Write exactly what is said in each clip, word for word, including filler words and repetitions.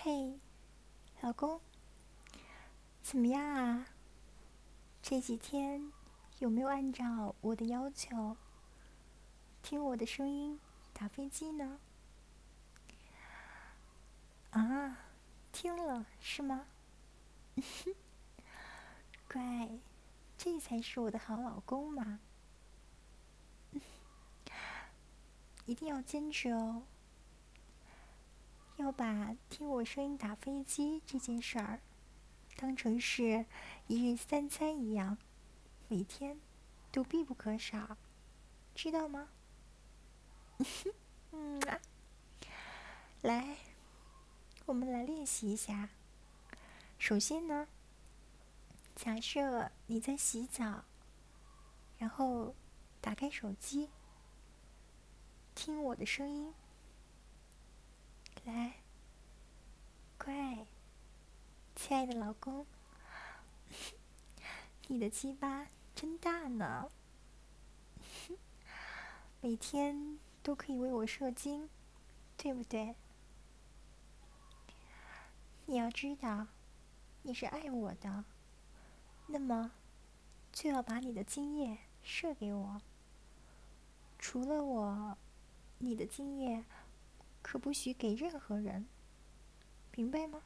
嘿，老公，怎么样啊？这几天有没有按照我的要求听我的声音打飞机呢？啊，听了是吗？乖，这才是我的好老公嘛！一定要坚持哦，要把听我声音打飞机这件事儿当成是一日三餐一样，每天都必不可少，知道吗？嗯啊，来，我们来练习一下。首先呢，假设你在洗澡，然后打开手机，听我的声音。来，乖，亲爱的老公，你的鸡巴真大呢，每天都可以为我射精，对不对？你要知道，你是爱我的，那么就要把你的精液射给我。除了我，你的精液可不许给任何人，明白吗？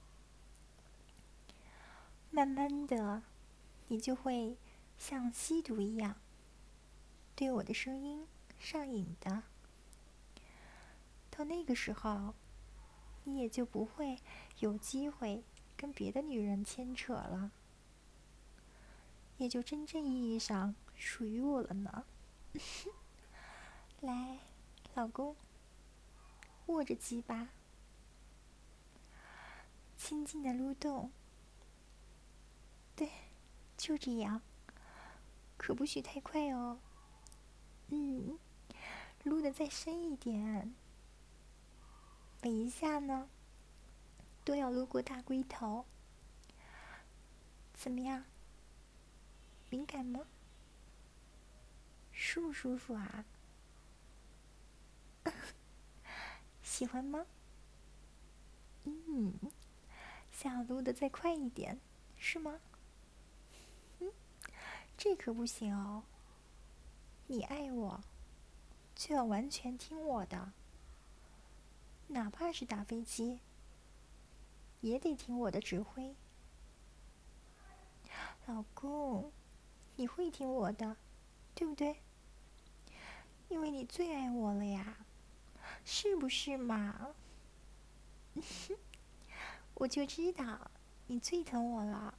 慢慢的，你就会像吸毒一样，对我的声音上瘾的。到那个时候，你也就不会有机会跟别的女人牵扯了，也就真正意义上属于我了呢。来，老公，握着鸡巴，轻轻的撸动。对，就这样，可不许太快哦。嗯，撸得再深一点。每一下呢，都要撸过大龟头。怎么样？敏感吗？舒不舒服啊？喜欢吗？嗯，想要撸得再快一点，是吗？嗯，这可不行哦。你爱我，就要完全听我的，哪怕是打飞机，也得听我的指挥。老公，你会听我的，对不对？因为你最爱我了呀，是不是嘛？我就知道你最疼我了。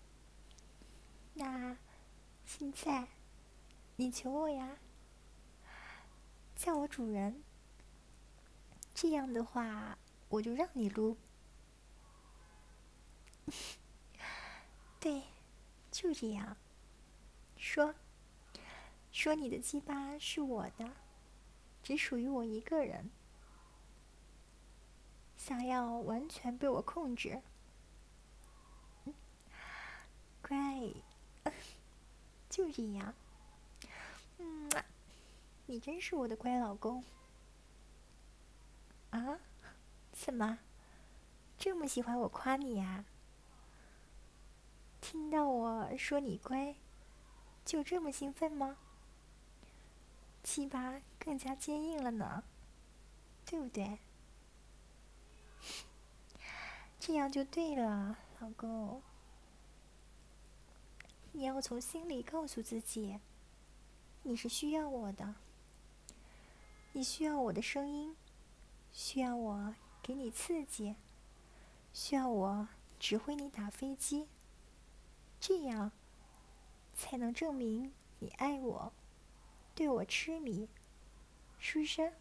那现在你求我呀，叫我主人。这样的话，我就让你撸。对，就这样。说，说你的鸡巴是我的，只属于我一个人。想要完全被我控制，乖，就这样。嗯，你真是我的乖老公。啊？怎么这么喜欢我夸你呀？听到我说你乖，就这么兴奋吗？鸡巴更加坚硬了呢，对不对？这样就对了，老公。你要从心里告诉自己，你是需要我的，你需要我的声音，需要我给你刺激，需要我指挥你打飞机，这样才能证明你爱我，对我痴迷，是不是？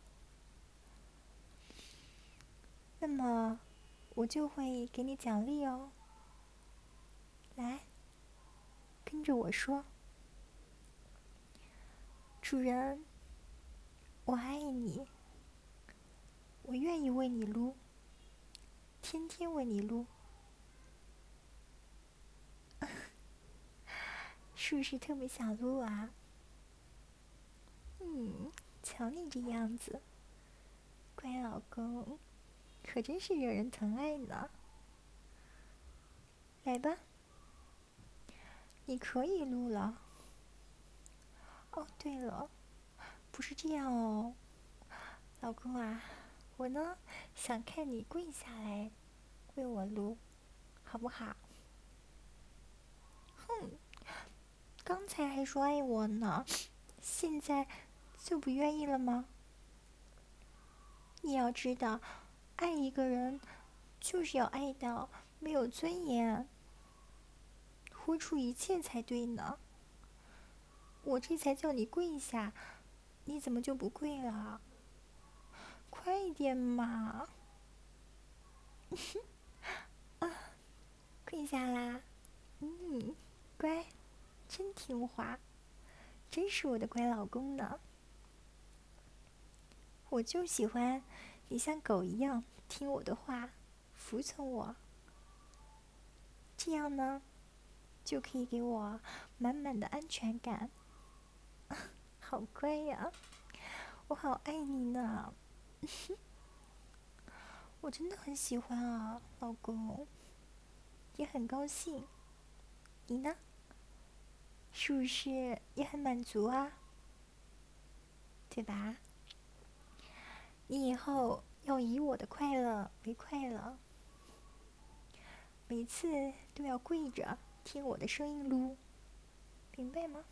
那么，我就会给你奖励哦。来，跟着我说，主人，我爱你，我愿意为你撸，天天为你撸，是不是特别想撸啊？嗯，瞧你这样子，乖老公， 可真是惹人疼爱呢。来吧，你可以撸了。哦，对了，不是这样哦，老公啊，我呢想看你跪下来为我撸，好不好？哼，刚才还说爱我呢，现在就不愿意了吗？你要知道，爱一个人就是要爱到没有尊严，付出一切才对呢。我这才叫你跪下，你怎么就不跪了？快点嘛！跪下啦！嗯，乖，真听话，真是我的乖老公呢。我就喜欢你像狗一样听我的话，服从我。这样呢，就可以给我满满的安全感。好乖呀，我好爱你呢。我真的很喜欢啊，老公，也很高兴。你呢？是不是也很满足啊？对吧？你以后要以我的快乐为快乐，每次都要跪着听我的声音撸，明白吗？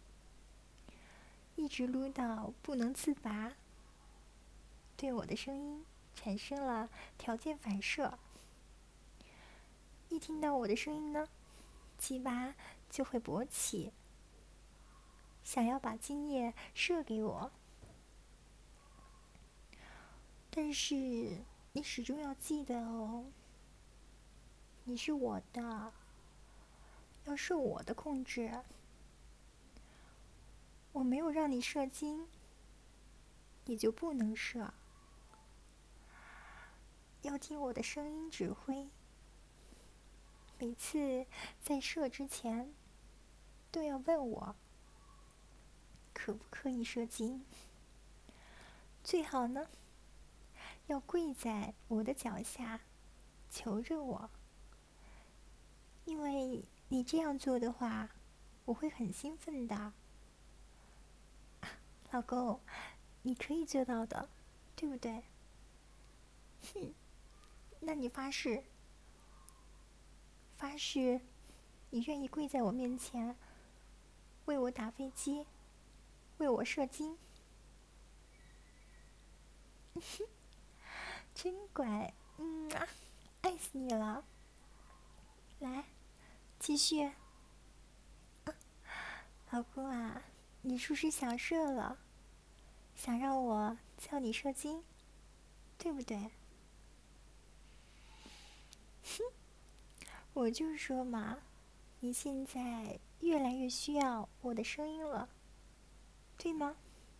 一直撸到不能自拔，对我的声音产生了条件反射。一听到我的声音呢，鸡巴就会勃起，想要把精液射给我。但是你始终要记得哦，你是我的，要受我的控制。我没有让你射精，你就不能射。要听我的声音指挥。每次在射之前，都要问我可不可以射精。最好呢，要跪在我的脚下，求着我。因为你这样做的话，我会很兴奋的。老公，你可以做到的，对不对？哼，那你发誓，发誓，你愿意跪在我面前，为我打飞机，为我射精？真乖，嗯啊，爱死你了。来，继续。老公啊，你是不是想射了？想让我叫你射精，对不对？哼，我就说嘛，你现在越来越需要我的声音了，对吗？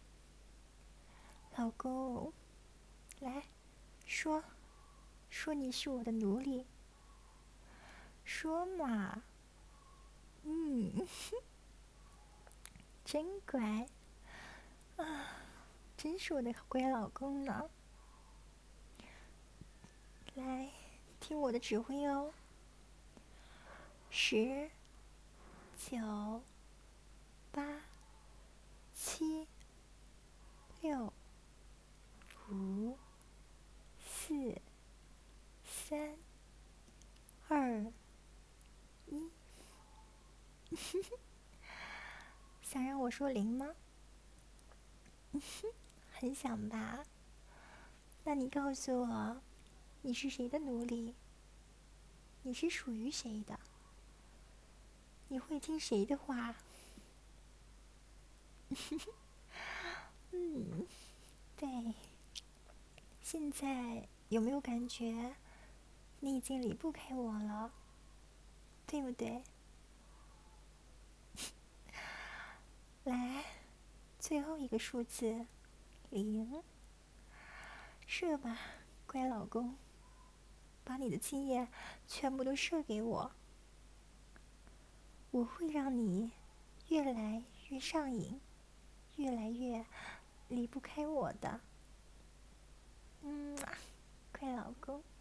老公，来，说，说你是我的奴隶，说嘛。嗯，真乖啊，真是我的乖老公呢。来，听我的指挥哦。十、九、八、七、六、五、四、三、二、一。想让我说零吗？很想吧。那你告诉我，你是谁的奴隶？你是属于谁的？你会听谁的话？嗯，对。现在有没有感觉你已经离不开我了？对不对？来，最后一个数字，零。射吧，乖老公，把你的精液全部都射给我，我会让你越来越上瘾，越来越离不开我的。嗯， 快老公。